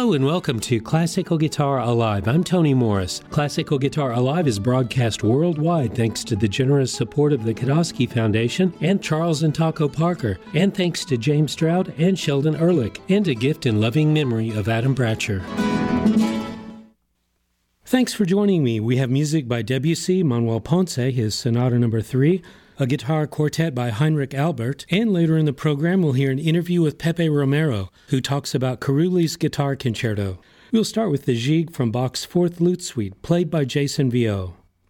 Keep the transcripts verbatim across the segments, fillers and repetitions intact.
Hello and welcome to Classical Guitar Alive. I'm Tony Morris. Classical Guitar Alive is broadcast worldwide thanks to the generous support of the Kodosky Foundation and Charles and Taco Parker, and thanks to James Stroud and Sheldon Ehrlich, and a gift in loving memory of Adam Bratcher. Thanks for joining me. We have music by Debussy, Manuel Ponce, his Sonata Number three, a guitar quartet by Heinrich Albert, and later in the program we'll hear an interview with Pepe Romero, who talks about Carulli's Guitar Concerto. We'll start with the Gigue from Bach's Fourth Lute Suite, played by Jason Viau.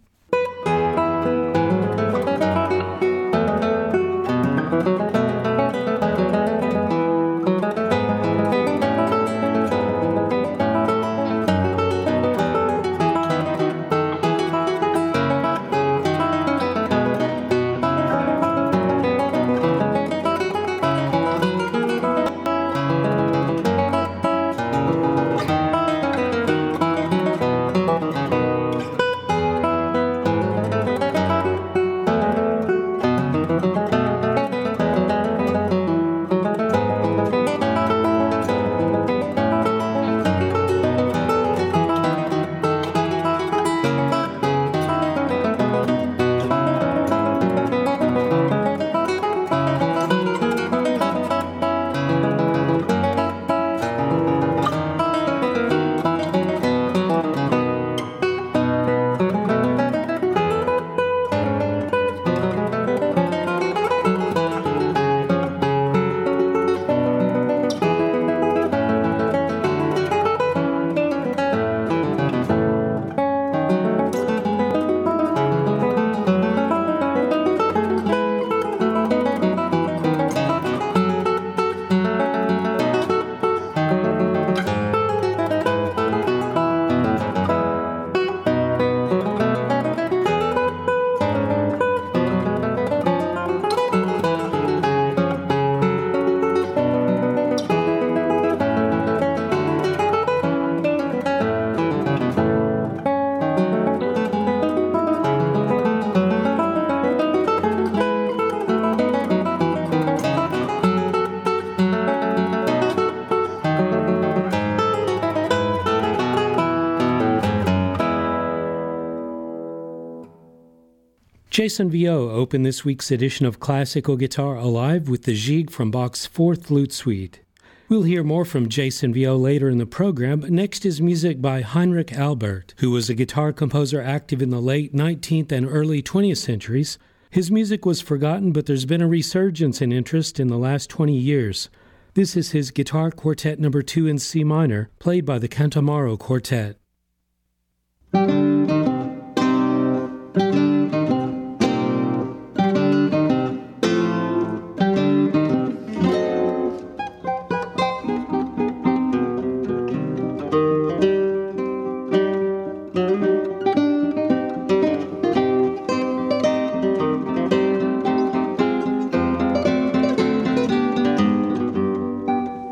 Jason Viau opened this week's edition of Classical Guitar Alive with the Gigue from Bach's Fourth Lute Suite. We'll hear more from Jason Viau later in the program, but next is music by Heinrich Albert, who was a guitar composer active in the late nineteenth and early twentieth centuries. His music was forgotten, but there's been a resurgence in interest in the last twenty years. This is his Guitar Quartet Number two in C minor, played by the Cantamaro Quartet.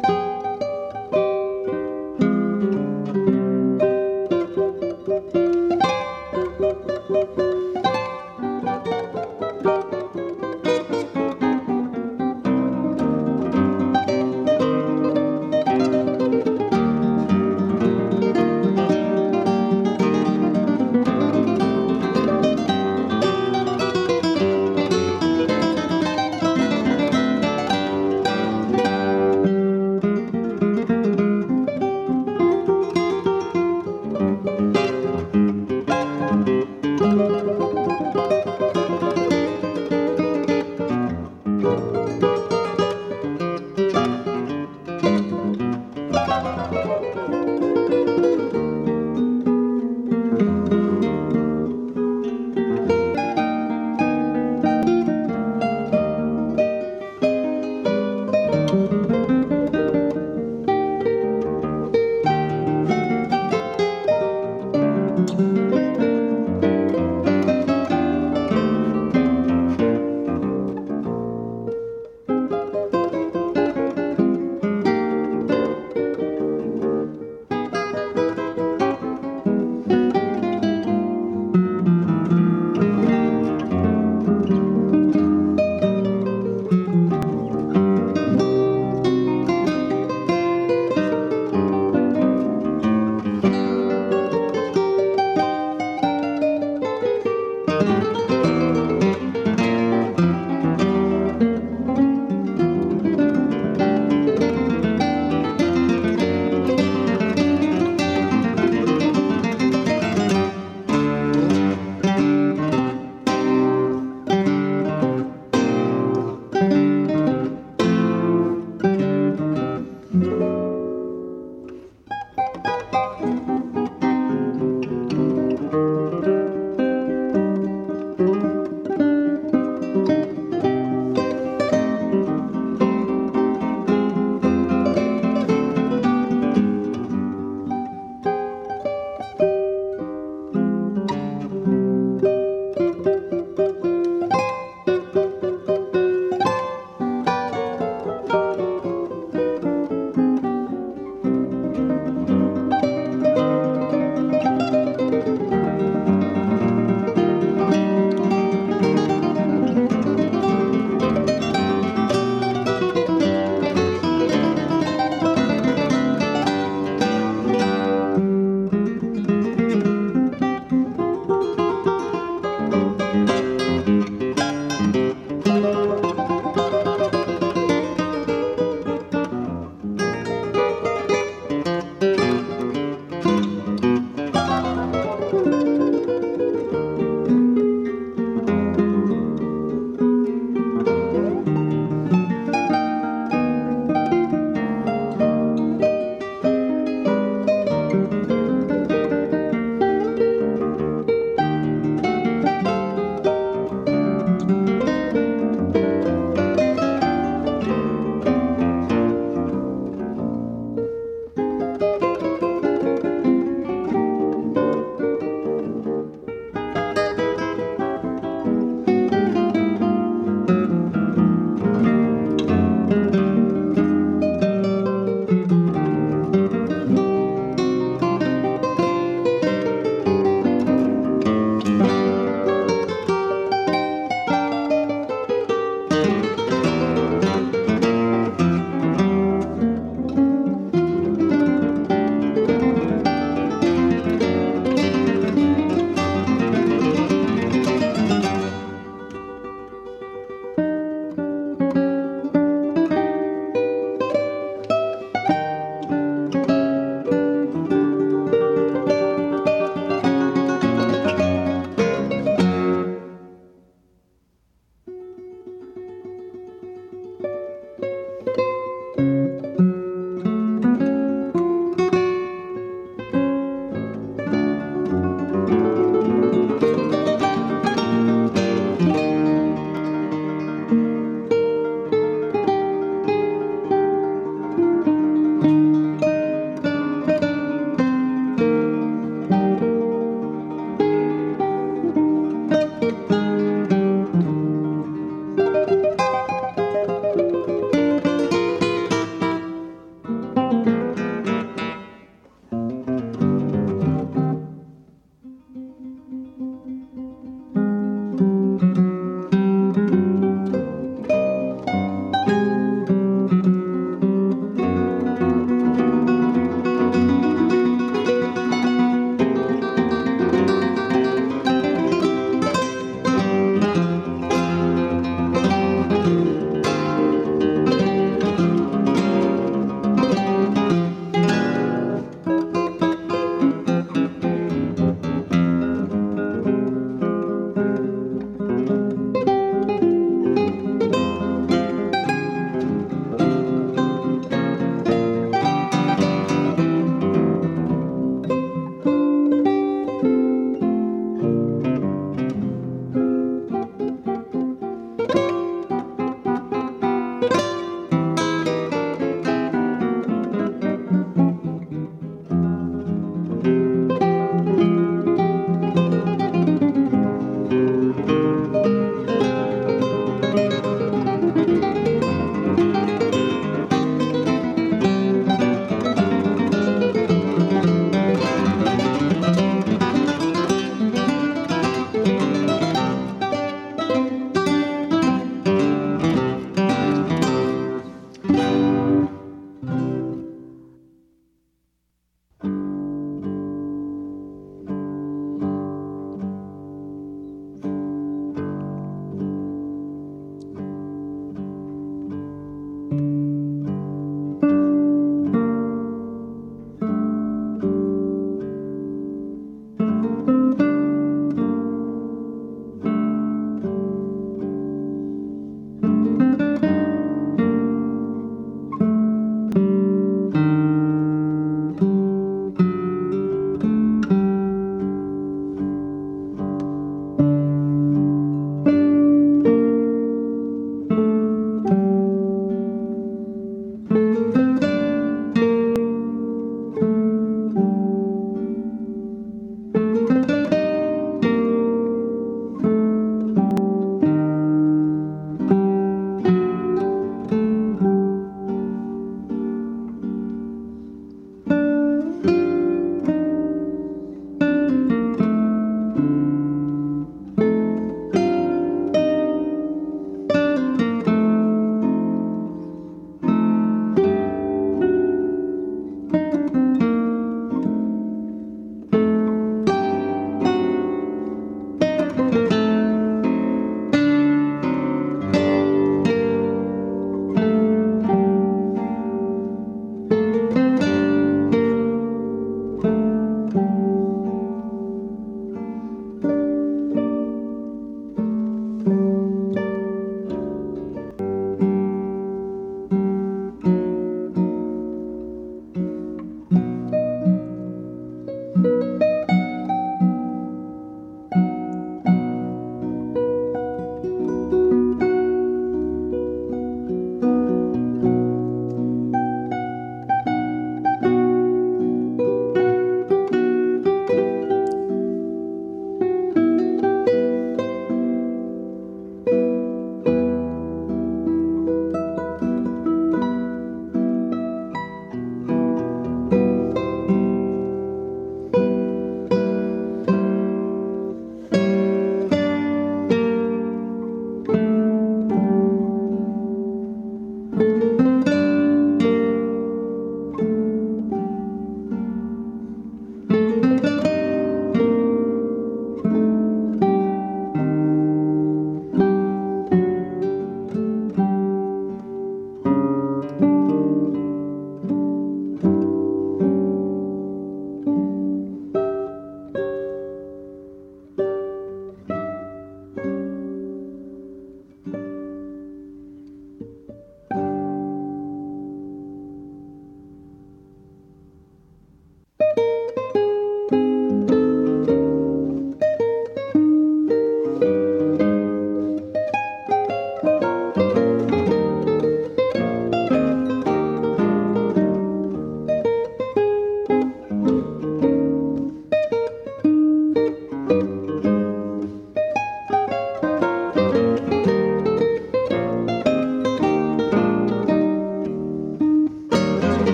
Thank you.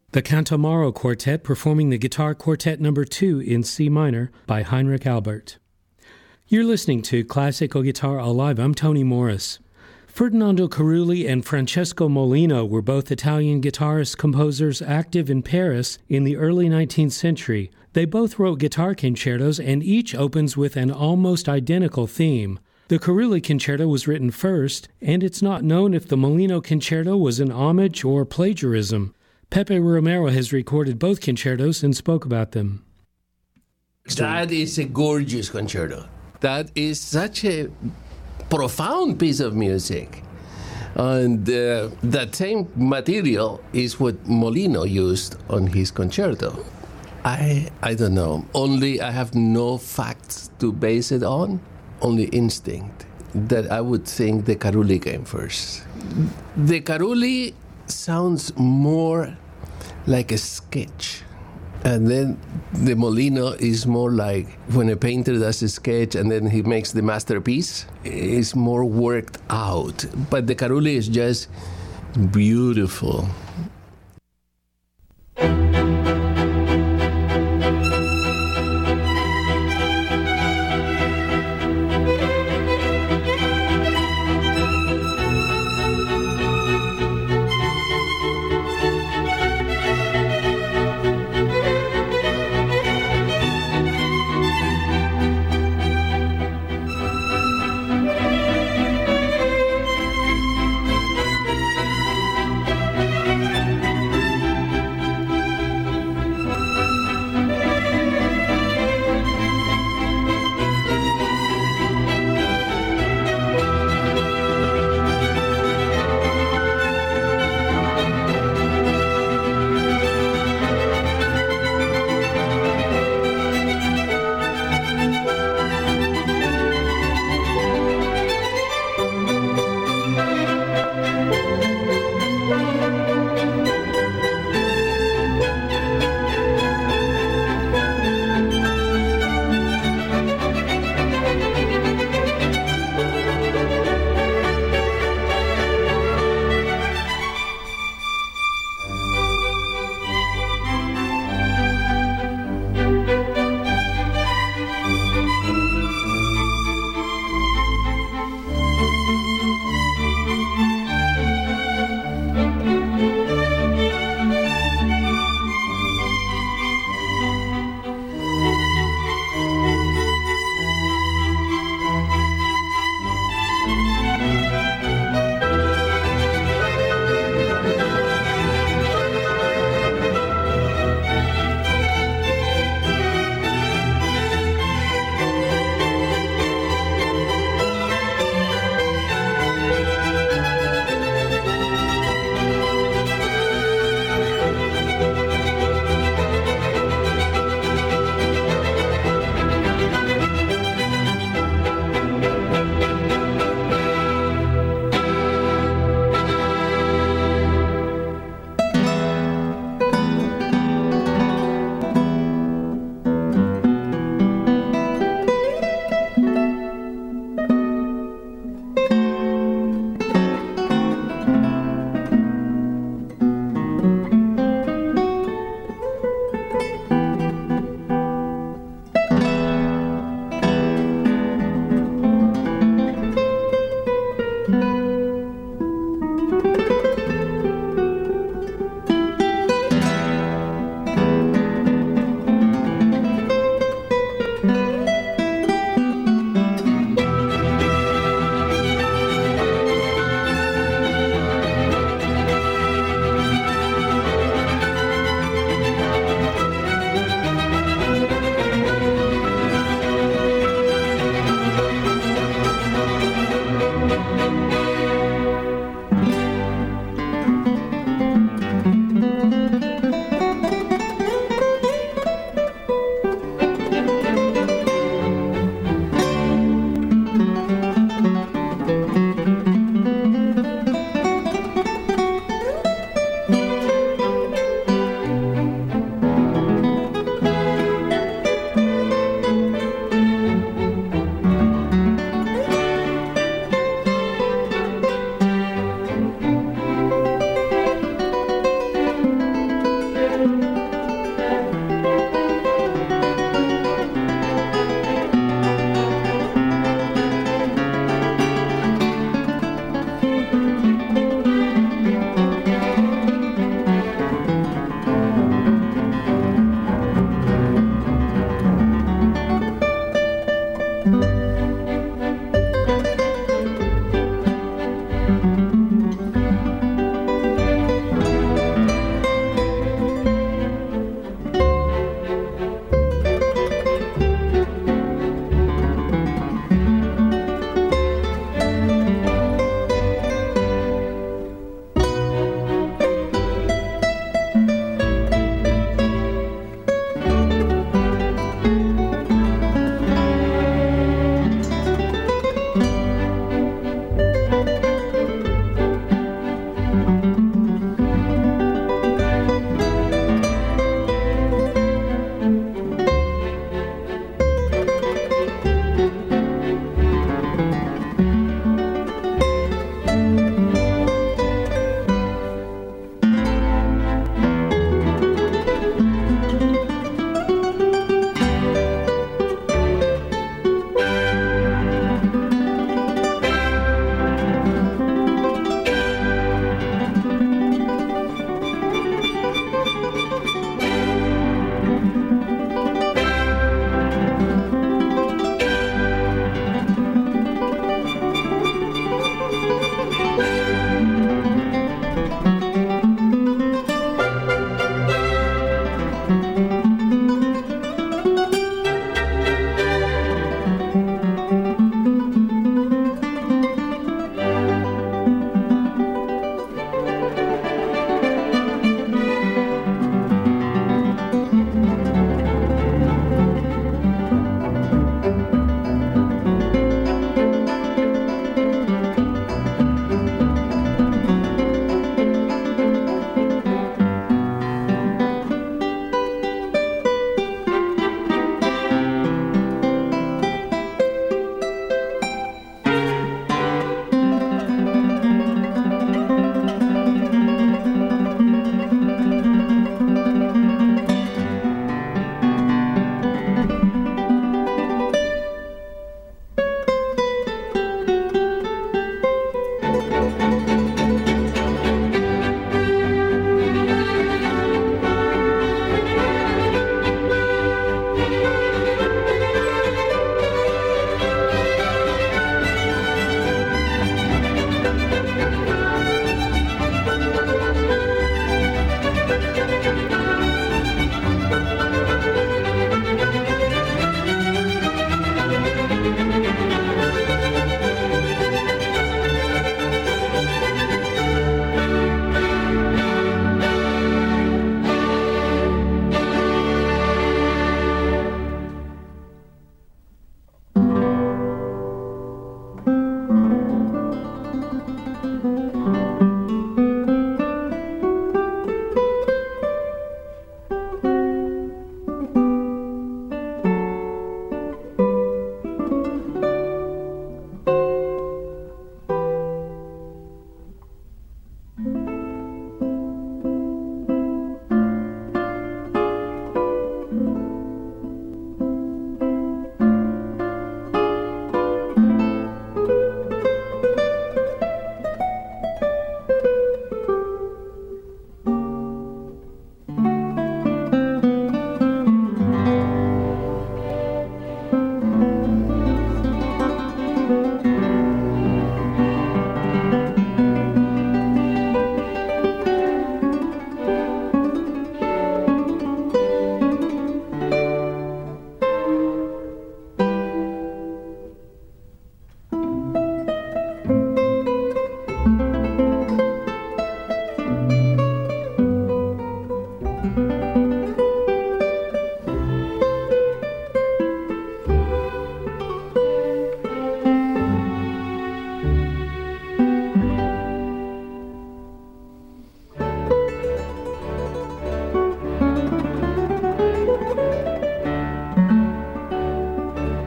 The Cantamaro Quartet performing the Guitar Quartet number two in C minor by Heinrich Albert. You're listening to Classical Guitar Alive. I'm Tony Morris. Ferdinando Carulli and Francesco Molino were both Italian guitarists, composers active in Paris in the early nineteenth century. They both wrote guitar concertos, and each opens with an almost identical theme. The Carulli concerto was written first, and it's not known if the Molino concerto was an homage or plagiarism. Pepe Romero has recorded both concertos and spoke about them. That is a gorgeous concerto. That is such a profound piece of music. And uh, that same material is what Molino used on his concerto. I I don't know. Only I have no facts to base it on, only instinct, that I would think the Carulli came first. The Carulli sounds more like a sketch. And then the Molino is more like when a painter does a sketch and then he makes the masterpiece. It's more worked out. But the Carulli is just beautiful.